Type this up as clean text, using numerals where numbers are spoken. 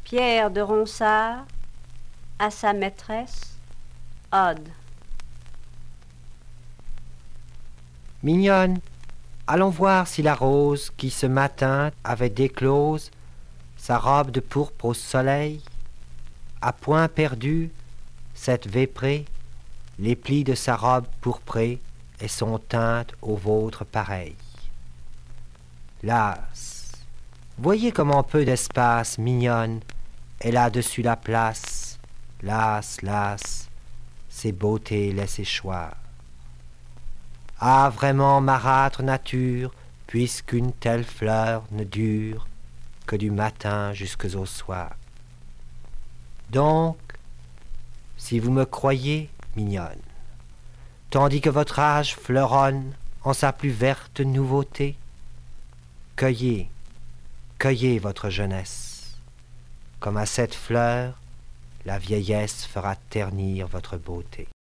Pierre de Ronsard à sa maîtresse, Ode. Mignonne, allons voir si la rose qui ce matin avait déclose sa robe de pourpre au soleil, a point perdu cette véprée, les plis de sa robe pourprée et son teinte au vôtre pareil. Las, voyez comment peu d'espace, mignonne, elle a dessus la place, las, las, ses beautés laissent échoir. Ah, vraiment marâtre nature, puisqu'une telle fleur ne dure que du matin jusqu'au soir. Donc, si vous me croyez, mignonne, tandis que votre âge fleuronne en sa plus verte nouveauté, cueillez, cueillez votre jeunesse, comme à cette fleur, la vieillesse fera ternir votre beauté.